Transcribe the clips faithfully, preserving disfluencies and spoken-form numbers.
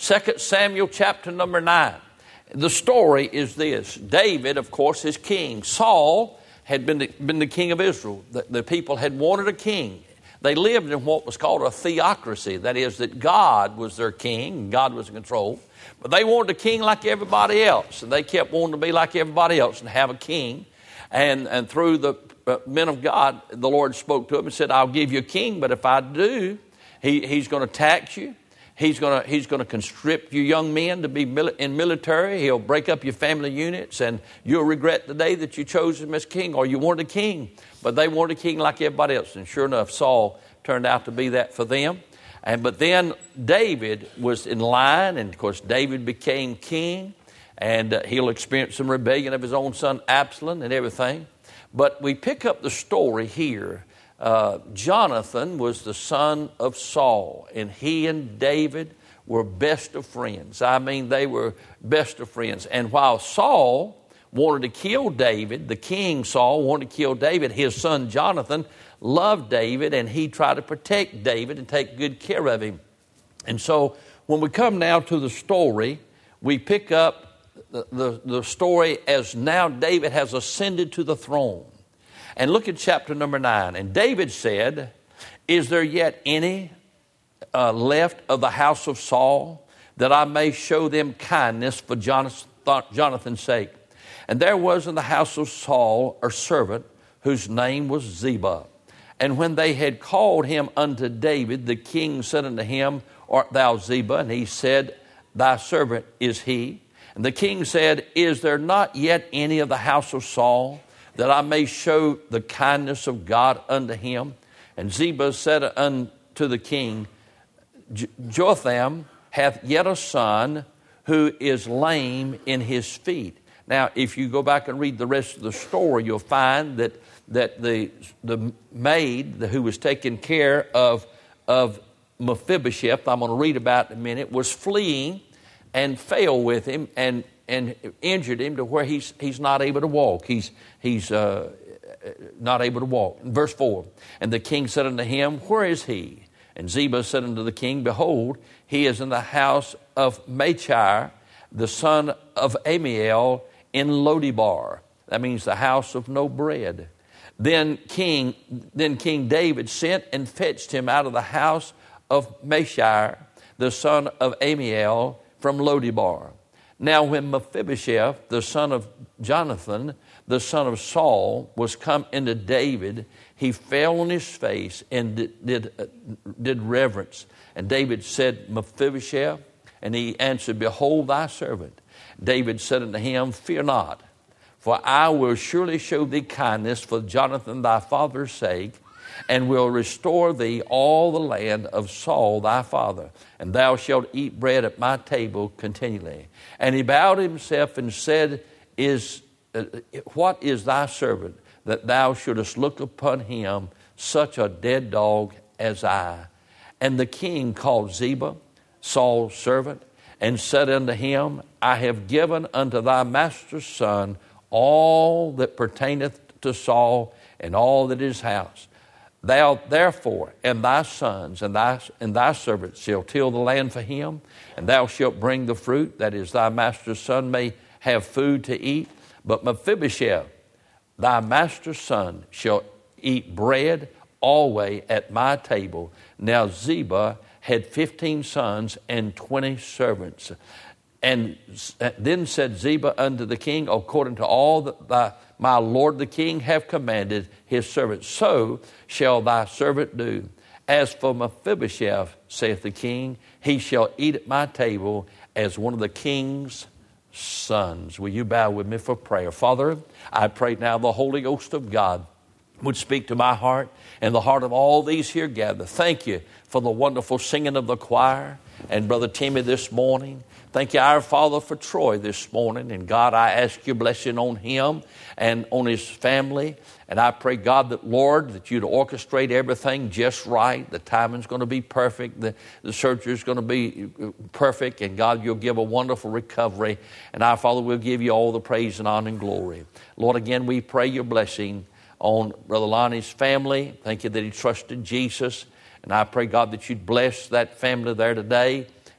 Second Samuel chapter number nine. The story is this. David, of course, is king. Saul had been the, been the king of Israel. The, the people had wanted a king. They lived in what was called a theocracy. That is, that God was their king and God was in control. But they wanted a king like everybody else. And they kept wanting to be like everybody else and have a king. And, and through the uh, men of God, the Lord spoke to him and said, I'll give you a king, but if I do, he, he's going to tax you. He's going to he's going to conscript you young men to be mili- in military. He'll break up your family units, and you'll regret the day that you chose him as king, or you wanted a king. But they wanted a king like everybody else. And sure enough, Saul turned out to be that for them. And but then David was in line, and of course David became king, and uh, he'll experience some rebellion of his own son Absalom and everything. But we pick up the story here. Uh, Jonathan was the son of Saul, and he and David were best of friends. I mean, they were best of friends. And while Saul wanted to kill David, the king Saul wanted to kill David, his son Jonathan loved David, and he tried to protect David and take good care of him. And so when we come now to the story, we pick up the, the, the story as now David has ascended to the throne. And look at chapter number nine. And David said, is there yet any uh, left of the house of Saul, that I may show them kindness for Jonathan's sake? And there was in the house of Saul a servant whose name was Ziba. And when they had called him unto David, the king said unto him, art thou Ziba? And he said, thy servant is he. And the king said, is there not yet any of the house of Saul, that I may show the kindness of God unto him? And Ziba said unto the king, Jotham hath yet a son who is lame in his feet. Now, if you go back and read the rest of the story, you'll find that that the the maid who was taking care of of Mephibosheth, I'm going to read about in a minute, was fleeing and fell with him and and injured him to where he's he's not able to walk. He's he's uh, not able to walk. In verse four, and the king said unto him, where is he? And Ziba said unto the king, behold, he is in the house of Machir, the son of Amiel, in Lodibar. That means the house of no bread. Then King then King David sent and fetched him out of the house of Machir, the son of Amiel, from Lodibar. Now when Mephibosheth, the son of Jonathan, the son of Saul, was come into David, he fell on his face and did, did, uh, did reverence. And David said, Mephibosheth? And he answered, behold thy servant. David said unto him, fear not, for I will surely show thee kindness for Jonathan thy father's sake, and will restore thee all the land of Saul thy father, and thou shalt eat bread at my table continually. And he bowed himself and said, Is uh, what is thy servant, that thou shouldest look upon him, such a dead dog as I? And the king called Ziba, Saul's servant, and said unto him, I have given unto thy master's son all that pertaineth to Saul, and all that is his house. Thou therefore and thy sons and thy and thy servants shall till the land for him, and thou shalt bring the fruit, that is thy master's son may have food to eat. But Mephibosheth, thy master's son, shall eat bread always at my table. Now Ziba had fifteen sons and twenty servants. And then said Ziba unto the king, according to all that thy, my lord the king have commanded his servant, so shall thy servant do. As for Mephibosheth, saith the king, he shall eat at my table as one of the king's sons. Will you bow with me for prayer? Father, I pray now the Holy Ghost of God would speak to my heart and the heart of all these here gathered. Thank you for the wonderful singing of the choir and Brother Timmy this morning. Thank you, our Father, for Troy this morning. And God, I ask your blessing on him and on his family. And I pray, God, that, Lord, that you'd orchestrate everything just right. The timing's going to be perfect. The, the surgery's going to be perfect. And, God, you'll give a wonderful recovery. And our Father, will give you all the praise and honor and glory. Lord, again, we pray your blessing on Brother Lonnie's family. Thank you that he trusted Jesus. And I pray, God, that you'd bless that family there today.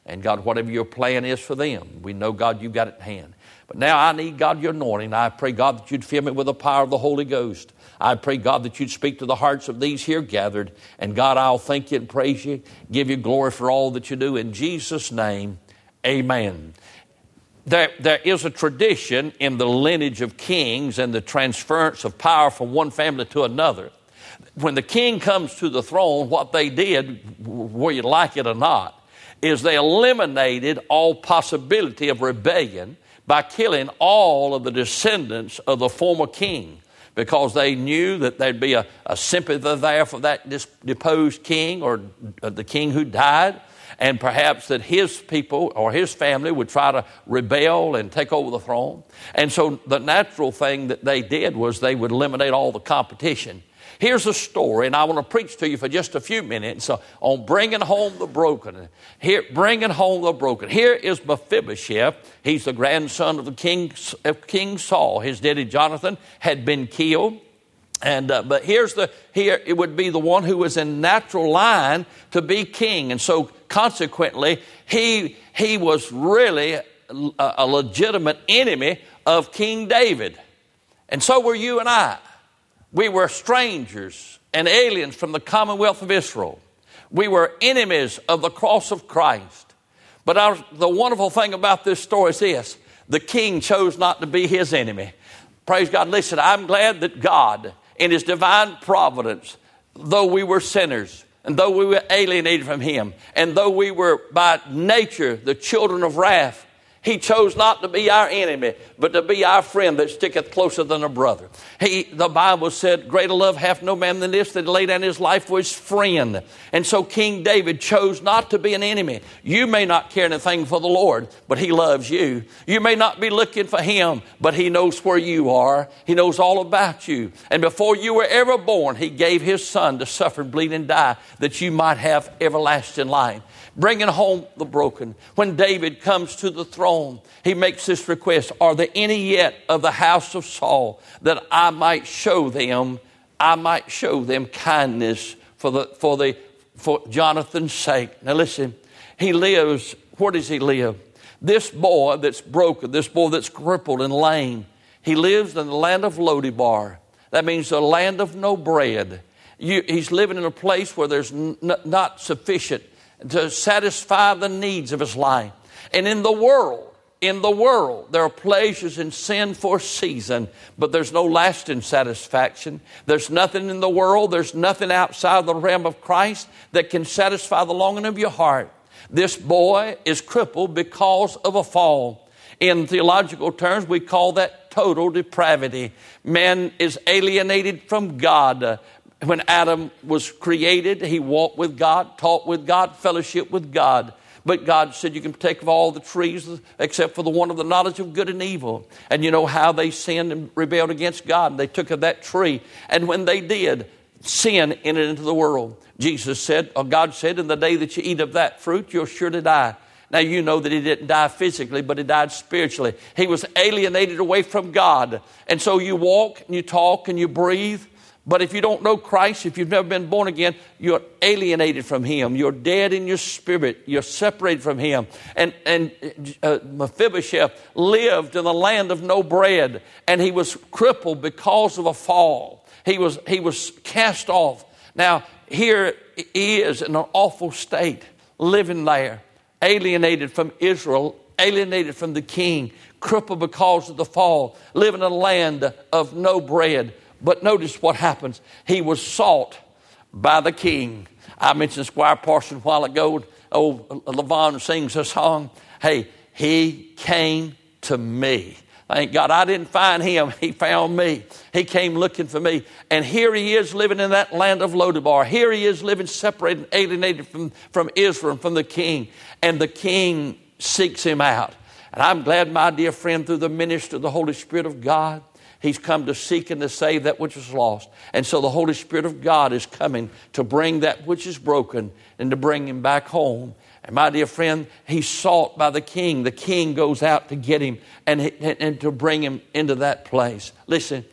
And God, whatever your plan is for them, we know, God, you've got it in hand. But now I need, God, your anointing. I pray, God, that you'd fill me with the power of the Holy Ghost. I pray, God, that you'd speak to the hearts of these here gathered. And God, I'll thank you and praise you, give you glory for all that you do. In Jesus' name, amen. There, there is a tradition in the lineage of kings and the transference of power from one family to another. When the king comes to the throne, what they did, whether you like it or not, is they eliminated all possibility of rebellion by killing all of the descendants of the former king, because they knew that there'd be a, a sympathy there for that dis- deposed king or the king who died, and perhaps that his people or his family would try to rebel and take over the throne. And so the natural thing that they did was they would eliminate all the competition. Here's a story, and I want to preach to you for just a few minutes uh, on bringing home the broken. Here, bringing home the broken. Here is Mephibosheth. He's the grandson of the king, of King Saul. His daddy Jonathan had been killed. And uh, but here's the here it would be the one who was in natural line to be king, and so consequently he he was really a, a legitimate enemy of King David, and so were you and I. We were strangers and aliens from the commonwealth of Israel. We were enemies of the cross of Christ. But our, the wonderful thing about this story is this: the king chose not to be his enemy. Praise God. Listen, I'm glad that God, in his divine providence, though we were sinners, and though we were alienated from him, and though we were by nature the children of wrath, he chose not to be our enemy, but to be our friend that sticketh closer than a brother. He, the Bible said, greater love hath no man than this, that laid down his life for his friend. And so King David chose not to be an enemy. You may not care anything for the Lord, but he loves you. You may not be looking for him, but he knows where you are. He knows all about you. And before you were ever born, he gave his son to suffer and bleed and die, that you might have everlasting life. Bringing home the broken. When David comes to the throne, he makes this request: are there any yet of the house of Saul, that I might show them, I might show them kindness for the for the for Jonathan's sake. Now listen, he lives, where does he live? This boy that's broken, this boy that's crippled and lame, he lives in the land of Lodebar. That means the land of no bread. You, he's living in a place where there's n- not sufficient to satisfy the needs of his life. And in the world, in the world, there are pleasures in sin for a season, but there's no lasting satisfaction. There's nothing in the world, there's nothing outside the realm of Christ that can satisfy the longing of your heart. This boy is crippled because of a fall. In theological terms, we call that total depravity. Man is alienated from God. When Adam was created, he walked with God, talked with God, fellowship with God. But God said you can take of all the trees except for the one of the knowledge of good and evil. And you know how they sinned and rebelled against God. They took of that tree. And when they did, sin entered into the world. Jesus said, or God said, in the day that you eat of that fruit, you'll surely die. Now you know that he didn't die physically, but he died spiritually. He was alienated away from God. And so you walk and you talk and you breathe. But if you don't know Christ, if you've never been born again, you're alienated from him. You're dead in your spirit. You're separated from him. And, and uh, Mephibosheth lived in the land of no bread, and he was crippled because of a fall. He was, he was cast off. Now, here he is in an awful state, living there, alienated from Israel, alienated from the king, crippled because of the fall, living in a land of no bread. But notice what happens. He was sought by the king. I mentioned Squire Parson a while ago. Oh, Levon sings a song. Hey, he came to me. Thank God I didn't find him. He found me. He came looking for me. And here he is living in that land of Lodebar. Here he is living separated, alienated from, from Israel, from the king. And the king seeks him out. And I'm glad, my dear friend, through the ministry of the Holy Spirit of God, he's come to seek and to save that which is lost. And so the Holy Spirit of God is coming to bring that which is broken and to bring him back home. And my dear friend, he's sought by the king. The king goes out to get him and, and to bring him into that place. Listen,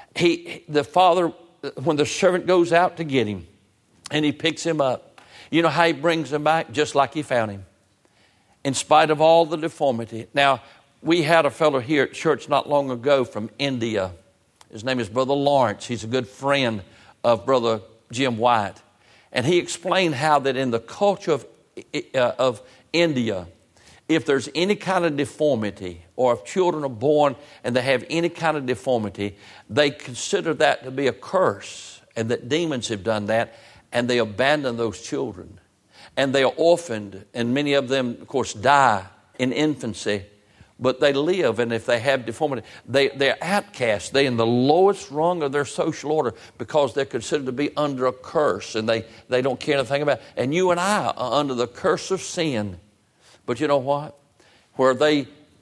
he, the father, when the servant goes out to get him and he picks him up, you know how he brings him back? Just like he found him. in spite of all the deformity. Now, we had a fellow here at church not long ago from India. His name is Brother Lawrence. He's a good friend of Brother Jim White. And he explained how that in the culture of, uh, of India, if there's any kind of deformity, or if children are born and they have any kind of deformity, they consider that to be a curse, and that demons have done that, and they abandon those children. And they are orphaned, and many of them, of course, die in infancy. But they live, and if they have deformity, they, they're outcasts. They're in the lowest rung of their social order because they're considered to be under a curse, and they, they don't care anything about it. And you and I are under the curse of sin. But you know what? Where they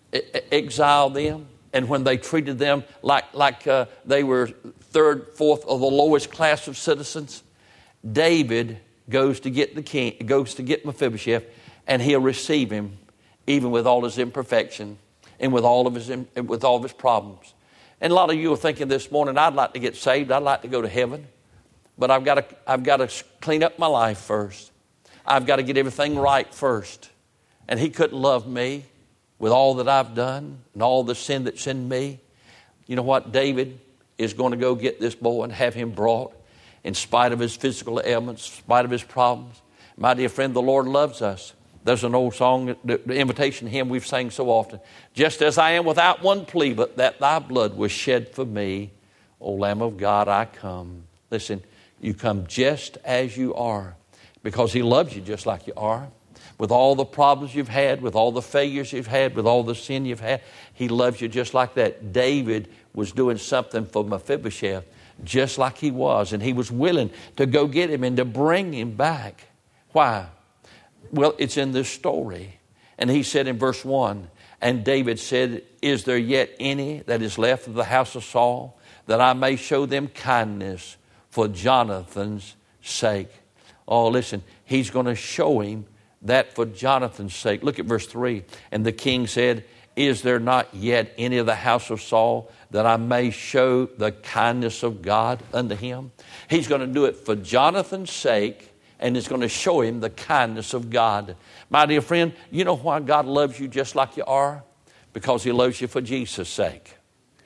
exiled them, and when they treated them like, like uh, they were third, fourth, or the lowest class of citizens, David goes to get the king, goes to get Mephibosheth, and he'll receive him even with all his imperfection and with all of his with all of his problems. And a lot of you are thinking this morning, I'd like to get saved, I'd like to go to heaven, but I've got to I've got to clean up my life first. I've got to get everything right first. And he couldn't love me with all that I've done and all the sin that's in me. You know what? David is going to go get this boy and have him brought in spite of his physical ailments, in spite of his problems. My dear friend, the Lord loves us. There's an old song, the, the invitation hymn we've sang so often. Just as I am without one plea, but that thy blood was shed for me, O Lamb of God, I come. Listen, you come just as you are because he loves you just like you are. With all the problems you've had, with all the failures you've had, with all the sin you've had, he loves you just like that. David was doing something for Mephibosheth just like he was, and he was willing to go get him and to bring him back. Why? Well, it's in this story. And he said in verse one, and David said, is there yet any that is left of the house of Saul, that I may show them kindness for Jonathan's sake? Oh, listen, he's going to show him that for Jonathan's sake. Look at verse three. And the king said, is there not yet any of the house of Saul that I may show the kindness of God unto him? He's going to do it for Jonathan's sake, and it's going to show him the kindness of God. My dear friend, you know why God loves you just like you are? Because he loves you for Jesus' sake.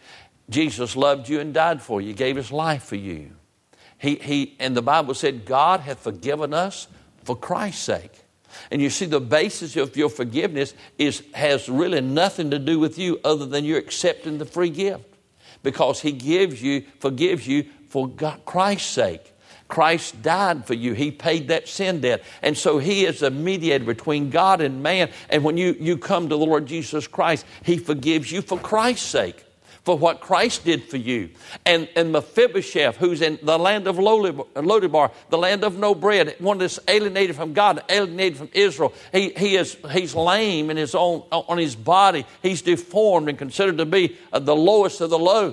Jesus loved you and died for you, gave his life for you. He, he, and the Bible said, God hath forgiven us for Christ's sake. And you see, the basis of your forgiveness is has really nothing to do with you other than you're accepting the free gift. Because he gives you, forgives you for God, Christ's sake. Christ died for you. He paid that sin debt. And so he is a mediator between God and man. And when you, you come to the Lord Jesus Christ, he forgives you for Christ's sake, for what Christ did for you. And, and Mephibosheth, who's in the land of Lodebar, the land of no bread, one that's alienated from God, alienated from Israel. He, he is, he's lame in his own, on his body. He's deformed and considered to be the lowest of the low.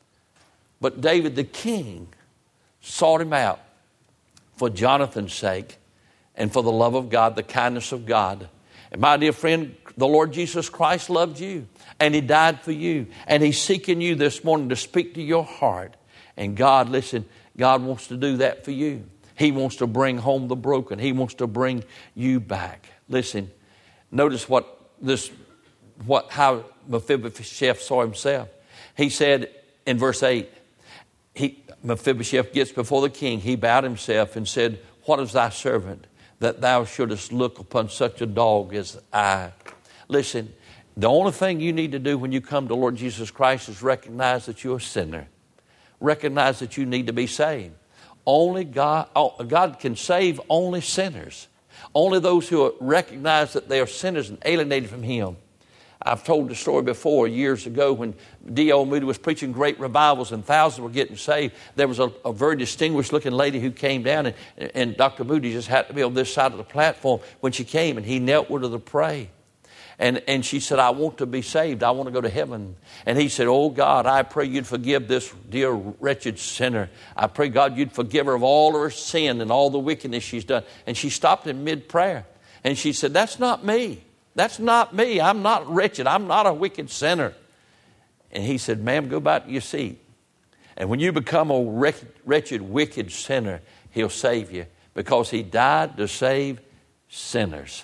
But David the king sought him out for Jonathan's sake and for the love of God, the kindness of God. And my dear friend, the Lord Jesus Christ loved you, and he died for you, and he's seeking you this morning to speak to your heart. And God, listen, God wants to do that for you. He wants to bring home the broken. He wants to bring you back. Listen, notice what this, what how Mephibosheth saw himself. He said in verse eight, he, Mephibosheth gets before the king. He bowed himself and said, what is thy servant, that thou shouldest look upon such a dog as I? Listen, the only thing you need to do when you come to Lord Jesus Christ is recognize that you're a sinner. Recognize that you need to be saved. Only God, God can save only sinners. Only those who recognize that they are sinners and alienated from him. I've told the story before years ago when D L Moody was preaching great revivals and thousands were getting saved. There was a, a very distinguished looking lady who came down, and, and Doctor Moody just had to be on this side of the platform when she came, and he knelt with her to pray. And, and she said, I want to be saved. I want to go to heaven. And he said, oh God, I pray you'd forgive this dear wretched sinner. I pray God you'd forgive her of all her sin and all the wickedness she's done. And she stopped in mid-prayer. And she said, that's not me. That's not me. I'm not wretched. I'm not a wicked sinner. And he said, ma'am, go back to your seat. And when you become a wretched, wicked sinner, he'll save you, because he died to save sinners.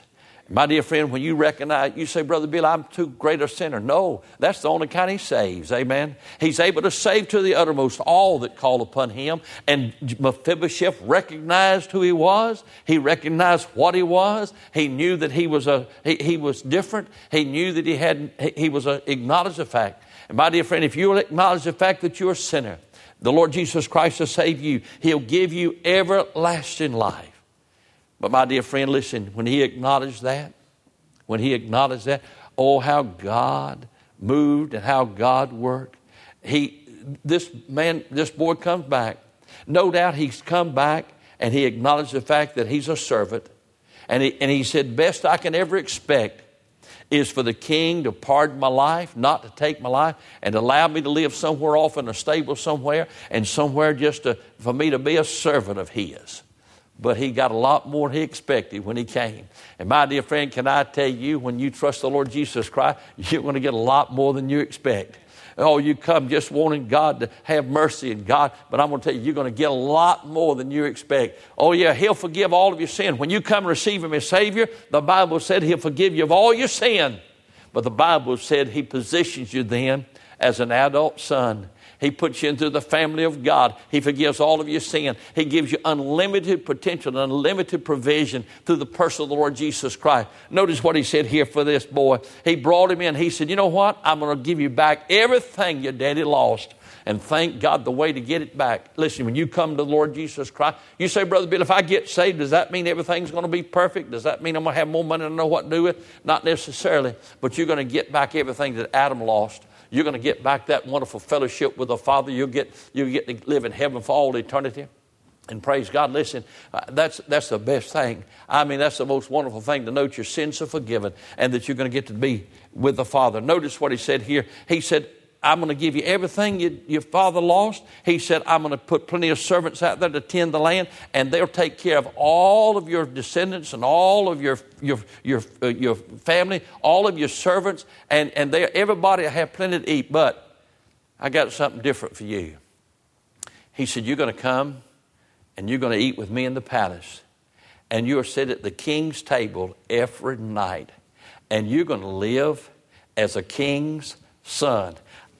My dear friend, when you recognize, you say, Brother Bill, I'm too great a sinner. No, that's the only kind he saves. Amen. He's able to save to the uttermost all that call upon him. And Mephibosheth recognized who he was. He recognized what he was. He knew that he was a he, he was different. He knew that he had he, he was a, acknowledged the fact. And my dear friend, if you will acknowledge the fact that you're a sinner, the Lord Jesus Christ will save you. He'll give you everlasting life. But my dear friend, listen, when he acknowledged that, when he acknowledged that, oh, how God moved and how God worked. He, this man, this boy comes back. No doubt he's come back and he acknowledged the fact that he's a servant. And he, and he said, best I can ever expect is for the king to pardon my life, not to take my life, and allow me to live somewhere off in a stable somewhere, and somewhere just to, for me to be a servant of his. But he got a lot more than he expected when he came. And my dear friend, can I tell you, when you trust the Lord Jesus Christ, you're going to get a lot more than you expect. Oh, you come just wanting God to have mercy and God, but I'm going to tell you, you're going to get a lot more than you expect. Oh, yeah, he'll forgive all of your sin. When you come and receive him as Savior, the Bible said he'll forgive you of all your sin. But the Bible said he positions you then as an adult son. He puts you into the family of God. He forgives all of your sin. He gives you unlimited potential, unlimited provision through the person of the Lord Jesus Christ. Notice what he said here for this boy. He brought him in. He said, you know what? I'm going to give you back everything your daddy lost. And thank God the way to get it back. Listen, when you come to the Lord Jesus Christ, you say, Brother Bill, if I get saved, does that mean everything's going to be perfect? Does that mean I'm going to have more money to know what to do with? Not necessarily. But you're going to get back everything that Adam lost. You're going to get back that wonderful fellowship with the Father. You'll get, you'll get to live in heaven for all eternity. And praise God, listen, uh, that's, that's the best thing. I mean, that's the most wonderful thing to know that your sins are forgiven and that you're going to get to be with the Father. Notice what he said here. He said, I'm going to give you everything you, your father lost. He said, I'm going to put plenty of servants out there to tend the land, and they'll take care of all of your descendants and all of your your your uh, your family, all of your servants, and, and they, everybody will have plenty to eat. But I got something different for you. He said, you're going to come, and you're going to eat with me in the palace, and you'll sit at the king's table every night, and you're going to live as a king's son.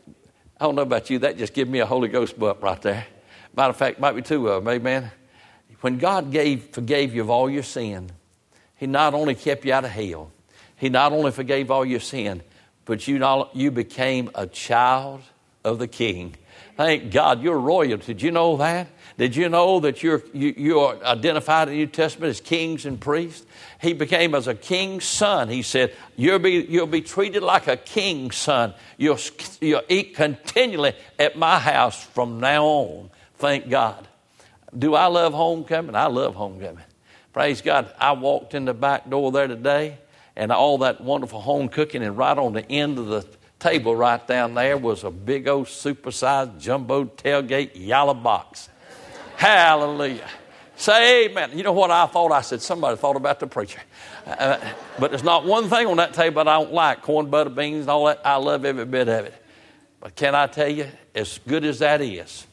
I don't know about you, that just gave me a Holy Ghost bump right there. Matter of fact, might be two of them, amen. When God gave, forgave you of all your sin, he not only kept you out of hell, he not only forgave all your sin, but you, not, you became a child of the King. Thank God, you're royal. Did you know that? Did you know that you're, you, you are identified in the New Testament as kings and priests? He became as a king's son. He said, you'll be, you'll be treated like a king's son. You'll, you'll eat continually at my house from now on. Thank God. Do I love homecoming? I love homecoming. Praise God. I walked in the back door there today, and all that wonderful home cooking, and right on the end of the table right down there was a big old supersized jumbo tailgate yellow box. Hallelujah. Say amen. You know what I thought? I said, somebody thought about the preacher. Uh, but there's not one thing on that table I don't like. Corn, butter, beans, and all that. I love every bit of it. But can I tell you, as good as that is,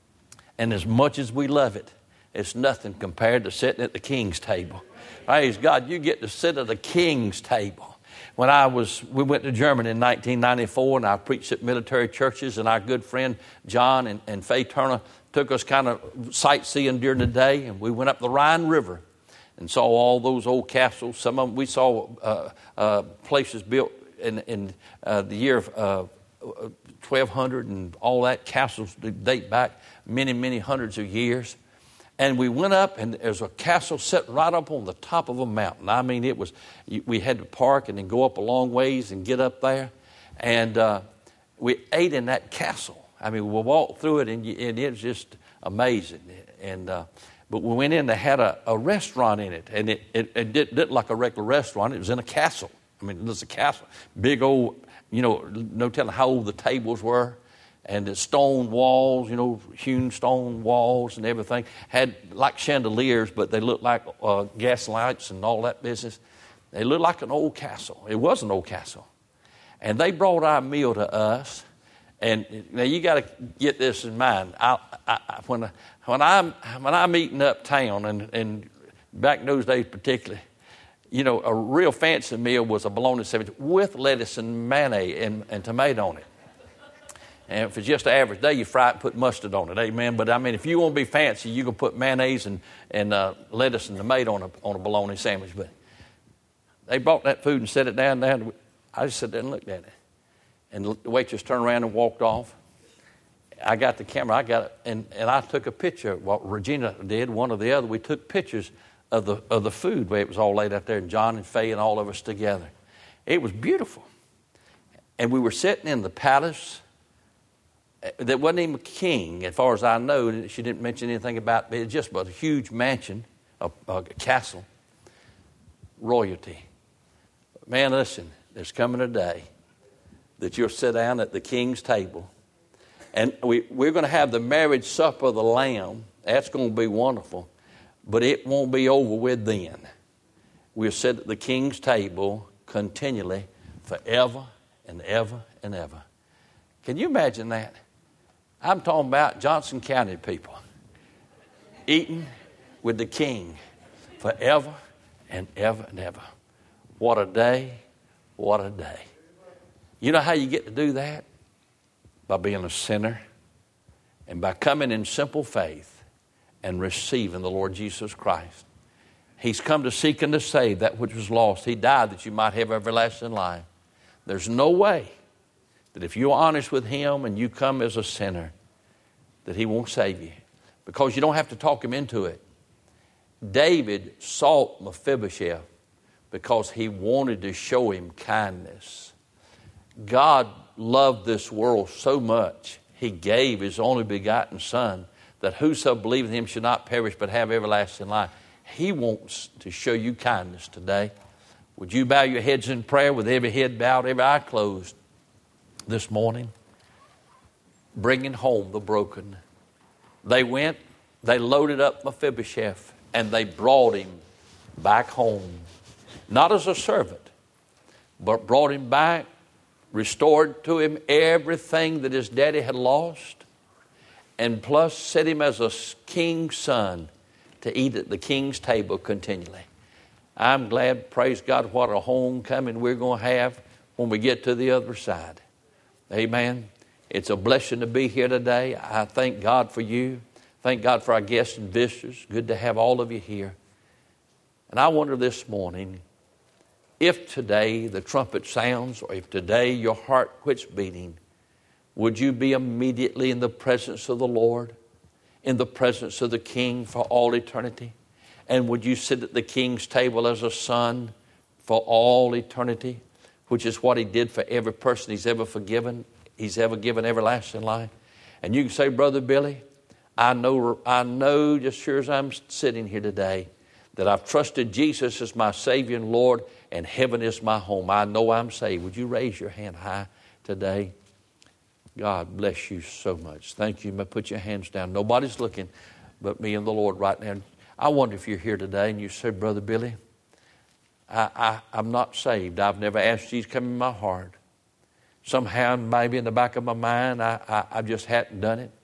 and as much as we love it, it's nothing compared to sitting at the king's table. Praise God, you get to sit at the king's table. When I was, we went to Germany in nineteen ninety-four, and I preached at military churches, and our good friend John and, and Faye Turner took us kind of sightseeing during the day, and we went up the Rhine River and saw all those old castles. Some of them, we saw uh, uh, places built in, in uh, the year of uh, twelve hundred, and all that, castles that date back many, many hundreds of years. And we went up, and there's a castle set right up on the top of a mountain. I mean, it was, we had to park and then go up a long ways and get up there. And uh, we ate in that castle. I mean, we walked through it, and, and it was just amazing. And uh, but we went in, they had a, a restaurant in it, and it, it, it didn't, didn't like a regular restaurant. It was in a castle. I mean, it was a castle. Big old, you know, no telling how old the tables were. And the stone walls, you know, hewn stone walls and everything. Had like chandeliers, but they looked like uh, gas lights and all that business. They looked like an old castle. It was an old castle. And they brought our meal to us. And now you got to get this in mind. I, I, when, when, I'm, when I'm eating uptown, and, and back in those days particularly, you know, a real fancy meal was a bologna sandwich with lettuce and mayonnaise and, and tomato on it. And if it's just an average day, you fry it and put mustard on it, amen. But, I mean, if you want to be fancy, you can put mayonnaise and, and uh, lettuce and tomato on a, on a bologna sandwich. But they brought that food and set it down there. I just sat there and looked at it. And the waitress turned around and walked off. I got the camera, I got it, and, and I took a picture. What Regina did, one or the other, we took pictures of the of the food where it was all laid out there, and John and Faye and all of us together. It was beautiful. And we were sitting in the palace that wasn't even a king, as far as I know. She didn't mention anything about it. It just was a huge mansion, a, a castle, royalty. Man, listen, there's coming a day that you'll sit down at the king's table, and we, we're going to have the marriage supper of the Lamb. That's going to be wonderful, but it won't be over with then. We'll sit at the king's table continually forever and ever and ever. Can you imagine that? I'm talking about Johnson County people eating with the king forever and ever and ever. What a day, what a day. You know how you get to do that? By being a sinner and by coming in simple faith and receiving the Lord Jesus Christ. He's come to seek and to save that which was lost. He died that you might have everlasting life. There's no way that if you're honest with Him and you come as a sinner, that He won't save you. Because you don't have to talk Him into it. David sought Mephibosheth because he wanted to show him kindness. God loved this world so much, He gave His only begotten Son, that whoso believeth in Him should not perish but have everlasting life. He wants to show you kindness today. Would you bow your heads in prayer with every head bowed, every eye closed this morning? Bringing home the broken. They went, they loaded up Mephibosheth, and they brought him back home. Not as a servant, but brought him back, restored to him everything that his daddy had lost, and plus set him as a king's son to eat at the king's table continually. I'm glad, praise God, what a homecoming we're going to have when we get to the other side. Amen. It's a blessing to be here today. I thank God for you. Thank God for our guests and visitors. Good to have all of you here. And I wonder this morning, if today the trumpet sounds, or if today your heart quits beating, would you be immediately in the presence of the Lord, in the presence of the King for all eternity? And would you sit at the King's table as a son for all eternity, which is what He did for every person He's ever forgiven, He's ever given everlasting life? And you can say, Brother Billy, I know, I know just sure as I'm sitting here today that I've trusted Jesus as my Savior and Lord, and heaven is my home. I know I'm saved. Would you raise your hand high today? God bless you so much. Thank you. Put your hands down. Nobody's looking but me and the Lord right now. I wonder if you're here today and you said, Brother Billy, I, I, I'm not saved. I've never asked Jesus to come in my heart. Somehow, maybe in the back of my mind, I, I, I just hadn't done it.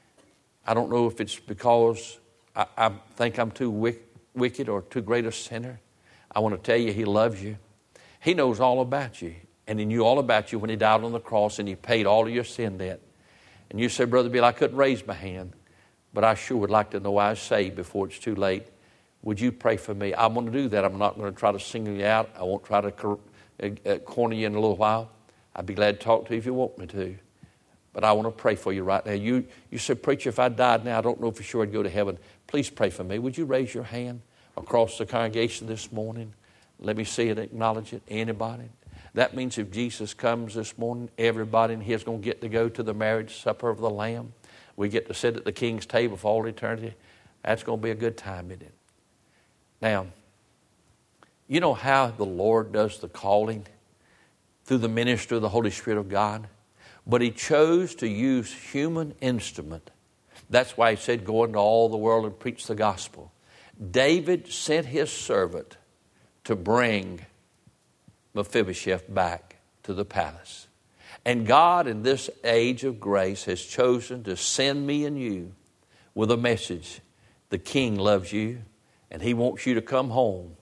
I don't know if it's because I, I think I'm too wicked. wicked or too great a sinner. I want to tell you, He loves you. He knows all about you. And He knew all about you when He died on the cross and He paid all of your sin debt. And you say, Brother Bill, I couldn't raise my hand, but I sure would like to know I was saved before it's too late. Would you pray for me? I'm going to do that. I'm not going to try to single you out. I won't try to corner you in a little while. I'd be glad to talk to you if you want me to. But I want to pray for you right now. You, you said, Preacher, if I died now, I don't know for sure I'd go to heaven. Please pray for me. Would you raise your hand across the congregation this morning? Let me see it, acknowledge it. Anybody? That means if Jesus comes this morning, everybody in here is going to get to go to the marriage supper of the Lamb. We get to sit at the King's table for all eternity. That's going to be a good time, isn't it? Now, you know how the Lord does the calling? Through the ministry of the Holy Spirit of God. But He chose to use human instrument. That's why He said, go into all the world and preach the gospel. David sent his servant to bring Mephibosheth back to the palace. And God in this age of grace has chosen to send me and you with a message. The King loves you and He wants you to come home.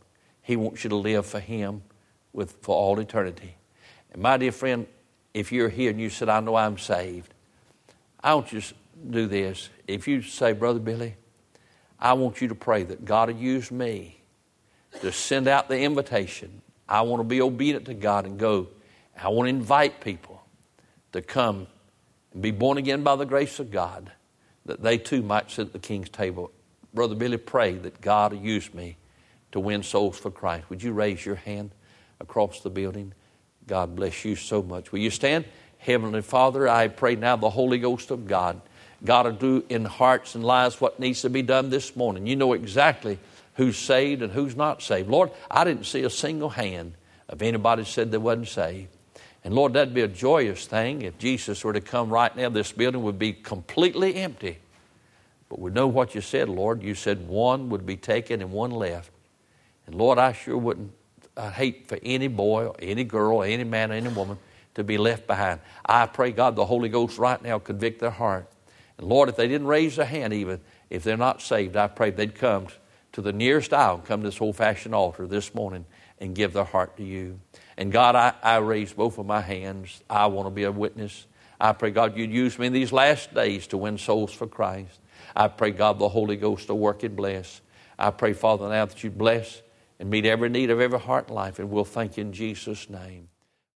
He wants you to live for Him with, for all eternity. And my dear friend, if you're here and you said, I know I'm saved, I want you to do this. If you say, Brother Billy, I want you to pray that God will use me to send out the invitation. I want to be obedient to God and go. I want to invite people to come and be born again by the grace of God, that they too might sit at the King's table. Brother Billy, pray that God will use me to win souls for Christ. Would you raise your hand across the building? God bless you so much. Will you stand? Heavenly Father, I pray now the Holy Ghost of God, God will do in hearts and lives what needs to be done this morning. You know exactly who's saved and who's not saved. Lord, I didn't see a single hand of anybody who said they wasn't saved. And Lord, that'd be a joyous thing if Jesus were to come right now. This building would be completely empty. But we know what you said, Lord. You said one would be taken and one left. And Lord, I sure wouldn't I'd hate for any boy or any girl, or any man or any woman to be left behind. I pray, God, the Holy Ghost right now convict their heart. And Lord, if they didn't raise their hand even, if they're not saved, I pray they'd come to the nearest aisle, come to this old-fashioned altar this morning and give their heart to you. And God, I, I raise both of my hands. I want to be a witness. I pray, God, you'd use me in these last days to win souls for Christ. I pray, God, the Holy Ghost to work and bless. I pray, Father, now that you'd bless and meet every need of every heart and life. And we'll thank you in Jesus' name.